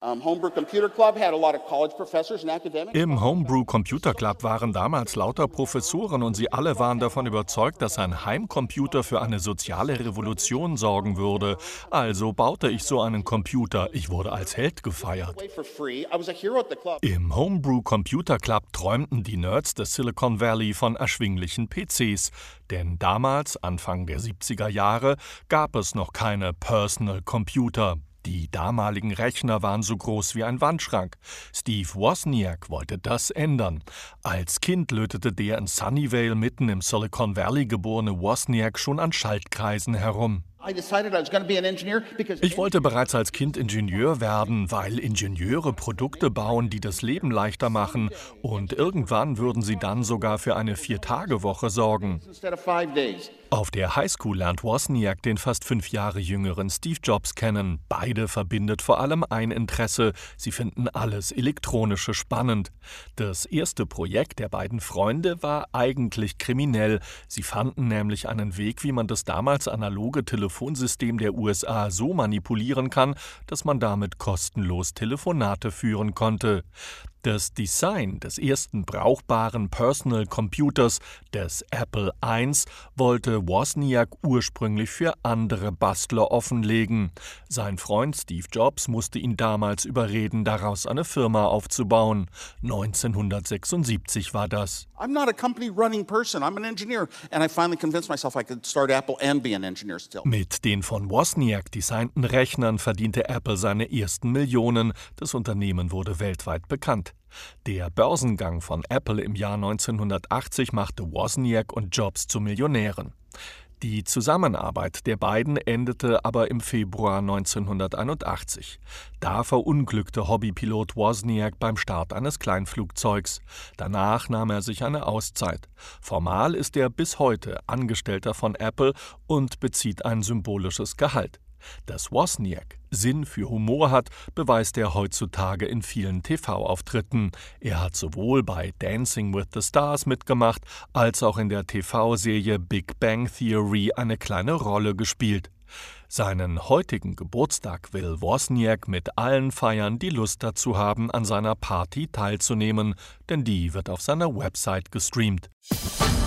Im Homebrew Computer Club waren damals lauter Professoren und sie alle waren davon überzeugt, dass ein Heimcomputer für eine soziale Revolution sorgen würde. Also baute ich so einen Computer. Ich wurde als Held gefeiert. Im Homebrew Computer Club träumten die Nerds des Silicon Valley von erschwinglichen PCs. Denn damals, Anfang der 70er Jahre, gab es noch keine Personal Computer. Die damaligen Rechner waren so groß wie ein Wandschrank. Steve Wozniak wollte das ändern. Als Kind lötete der in Sunnyvale mitten im Silicon Valley geborene Wozniak schon an Schaltkreisen herum. Ich wollte bereits als Kind Ingenieur werden, weil Ingenieure Produkte bauen, die das Leben leichter machen. Und irgendwann würden sie dann sogar für eine 4-Tage-Woche sorgen. Auf der Highschool lernt Wozniak den fast 5 Jahre jüngeren Steve Jobs kennen. Beide verbindet vor allem ein Interesse. Sie finden alles Elektronische spannend. Das erste Projekt der beiden Freunde war eigentlich kriminell. Sie fanden nämlich einen Weg, wie man das damals analoge Telefonsystem der USA so manipulieren kann, dass man damit kostenlos Telefonate führen konnte. Das Design des ersten brauchbaren Personal Computers, des Apple I, wollte Wozniak ursprünglich für andere Bastler offenlegen. Sein Freund Steve Jobs musste ihn damals überreden, daraus eine Firma aufzubauen. 1976 war das. I'm not a company running person, I'm an engineer. And I finally convinced myself I could start Apple and be an engineer still. Mit den von Wozniak designten Rechnern verdiente Apple seine ersten Millionen. Das Unternehmen wurde weltweit bekannt. Der Börsengang von Apple im Jahr 1980 machte Wozniak und Jobs zu Millionären. Die Zusammenarbeit der beiden endete aber im Februar 1981. Da verunglückte Hobbypilot Wozniak beim Start eines Kleinflugzeugs. Danach nahm er sich eine Auszeit. Formal ist er bis heute Angestellter von Apple und bezieht ein symbolisches Gehalt. Dass Wozniak Sinn für Humor hat, beweist er heutzutage in vielen TV-Auftritten. Er hat sowohl bei Dancing with the Stars mitgemacht, als auch in der TV-Serie Big Bang Theory eine kleine Rolle gespielt. Seinen heutigen Geburtstag will Wozniak mit allen feiern, die Lust dazu haben, an seiner Party teilzunehmen, denn die wird auf seiner Website gestreamt.